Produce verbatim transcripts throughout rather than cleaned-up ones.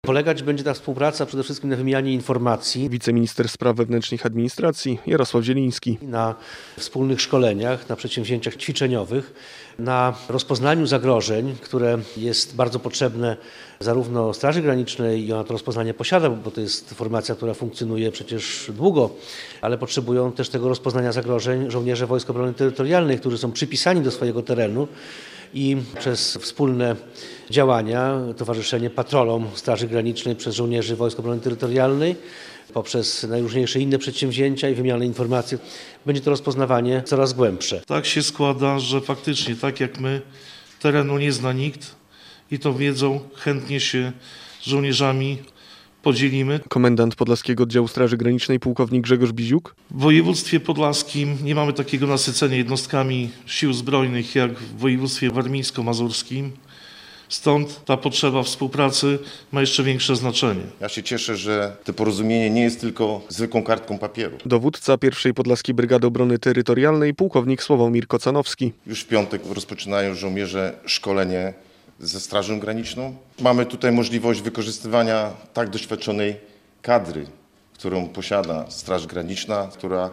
Polegać będzie ta współpraca przede wszystkim na wymianie informacji, Wiceminister Spraw Wewnętrznych i Administracji Jarosław Zieliński. na wspólnych szkoleniach, na przedsięwzięciach ćwiczeniowych, na rozpoznaniu zagrożeń, które jest bardzo potrzebne zarówno Straży Granicznej i ona to rozpoznanie posiada, bo to jest formacja, która funkcjonuje przecież długo, ale potrzebują też tego rozpoznania zagrożeń żołnierze Wojsk Obrony Terytorialnej, którzy są przypisani do swojego terenu i przez wspólne działania, towarzyszenie patrolom Straży Granicznej przez żołnierzy Wojsk Obrony Terytorialnej, poprzez najróżniejsze inne przedsięwzięcia i wymianę informacji, będzie to rozpoznawanie coraz głębsze. Tak się składa, że faktycznie tak jak my, terenu nie zna nikt i tą wiedzą chętnie się z żołnierzami podzielimy. Komendant Podlaskiego Oddziału Straży Granicznej pułkownik Grzegorz Biziuk. W województwie podlaskim nie mamy takiego nasycenia jednostkami sił zbrojnych jak w województwie warmińsko-mazurskim. Stąd ta potrzeba współpracy ma jeszcze większe znaczenie. Ja się cieszę, że to porozumienie nie jest tylko zwykłą kartką papieru. Dowódca pierwszej Podlaskiej Brygady Obrony Terytorialnej pułkownik Sławomir Kocanowski. Już w piątek rozpoczynają żołnierze szkolenie ze Strażą Graniczną. Mamy tutaj możliwość wykorzystywania tak doświadczonej kadry, którą posiada Straż Graniczna, która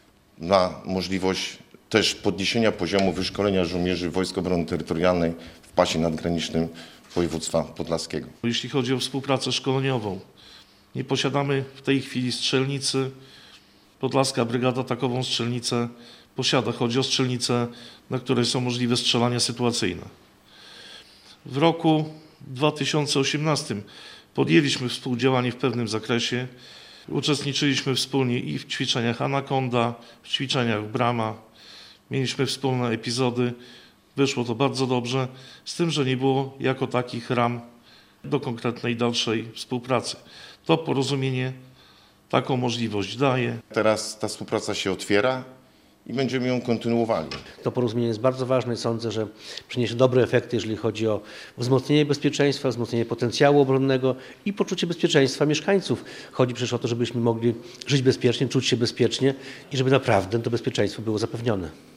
ma możliwość też podniesienia poziomu wyszkolenia żołnierzy Wojsk Obrony Terytorialnej w pasie nadgranicznym województwa podlaskiego. Jeśli chodzi o współpracę szkoleniową, nie posiadamy w tej chwili strzelnicy. Podlaska Brygada takową strzelnicę posiada. Chodzi o strzelnicę, na której są możliwe strzelania sytuacyjne. W roku dwa tysiące osiemnastym podjęliśmy współdziałanie w pewnym zakresie. Uczestniczyliśmy wspólnie i w ćwiczeniach Anakonda, w ćwiczeniach Brama. Mieliśmy wspólne epizody. Wyszło to bardzo dobrze, z tym, że nie było jako takich ram do konkretnej dalszej współpracy. To porozumienie taką możliwość daje. Teraz ta współpraca się otwiera i będziemy ją kontynuowali. To porozumienie jest bardzo ważne i sądzę, że przyniesie dobre efekty, jeżeli chodzi o wzmocnienie bezpieczeństwa, wzmocnienie potencjału obronnego i poczucie bezpieczeństwa mieszkańców. Chodzi przecież o to, żebyśmy mogli żyć bezpiecznie, czuć się bezpiecznie i żeby naprawdę to bezpieczeństwo było zapewnione.